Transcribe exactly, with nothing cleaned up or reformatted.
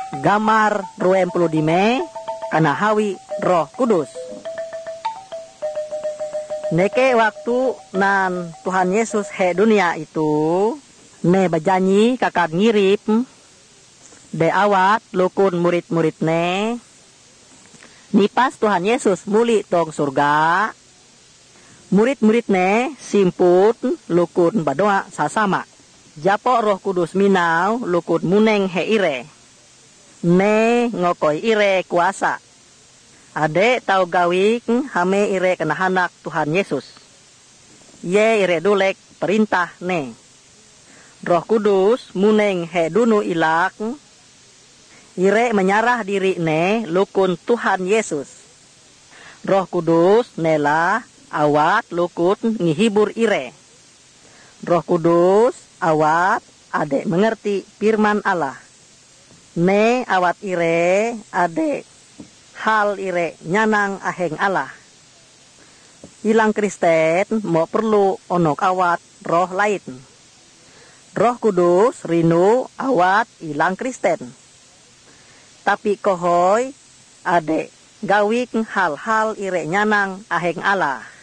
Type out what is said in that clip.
gamar ruem puluh dime kana hawi Roh Kudus. Neke waktu nan Tuhan Yesus he dunia itu, ne bajanyi kakak ngirip de awat lukun murid-murid ne. Nipas Tuhan Yesus muli tong surga, murid-murid ne simput lukun badoa sasama. Japo Roh Kudus minau lukun muneng he ire, ne ngokoi ire kuasa. Ade tau gawik hame ire kena hanak Tuhan Yesus. Ye ire dulek perintah ne. Roh Kudus muneng he dunu ilak. Ire menyarah diri ne lukun Tuhan Yesus. Roh Kudus nela awat lukun ngihibur ire. Roh Kudus awat ade mengerti firman Allah. Ne awat ire ade hal ire nyanang aheng Allah. Ilang Kristen mau perlu onok awat roh lain. Roh Kudus rinu awat ilang Kristen. Tapi kohoy ade gawik hal-hal ire nyanang aheng Allah.